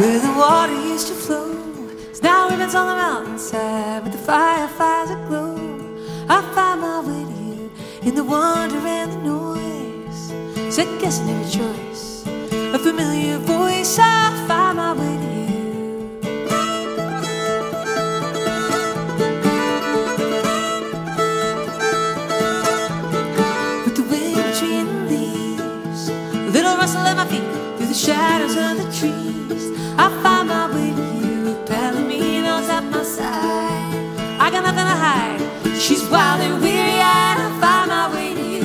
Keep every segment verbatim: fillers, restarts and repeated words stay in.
where the water used to flow. There's now ribbons on the mountainside with the fireflies aglow. I find my way to you in the wonder and the noise, second guessing every choice, a familiar voice. I find my way to you. With the wind between the leaves, a little rustle at my feet through the shadows of the trees. I find my way to you with Palomino's at my side. I got nothing to hide. She's wild and weary-eyed. I find my way to you.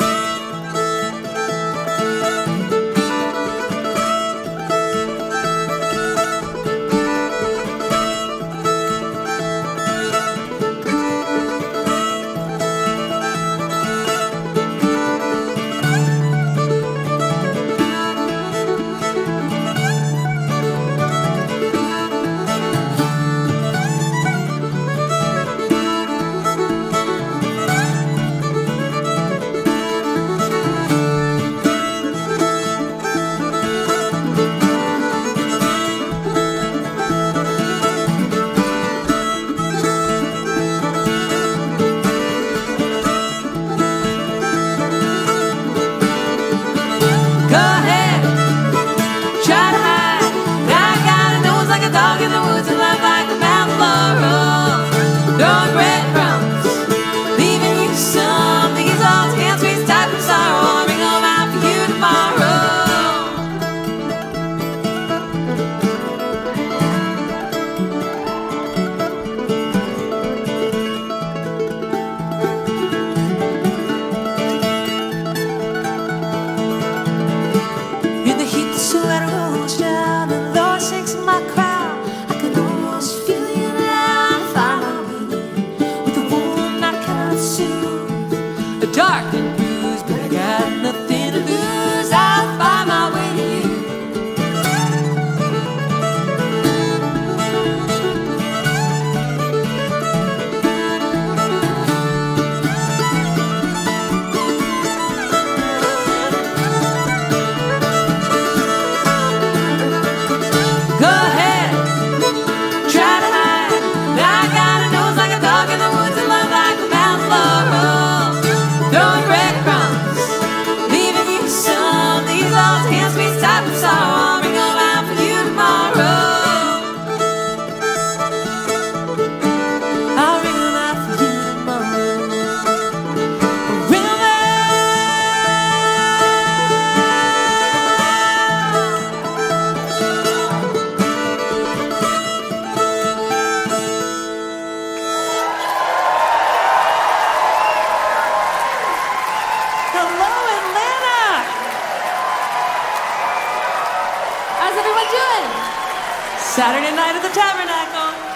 Dark and bruised, but I got nothing to lose. I'll find my way to you. Go ahead, try to hide. Now I got a nose like a dog in the woods and love like a mountain laurel. Throwing breadcrumbs, leaving you some. These old hands be tied with sorrow. I'll bring them out for you tomorrow. I'll bring them out for you tomorrow. Bring them Hello, Atlanta! How's everyone doing? Saturday night at the Tabernacle.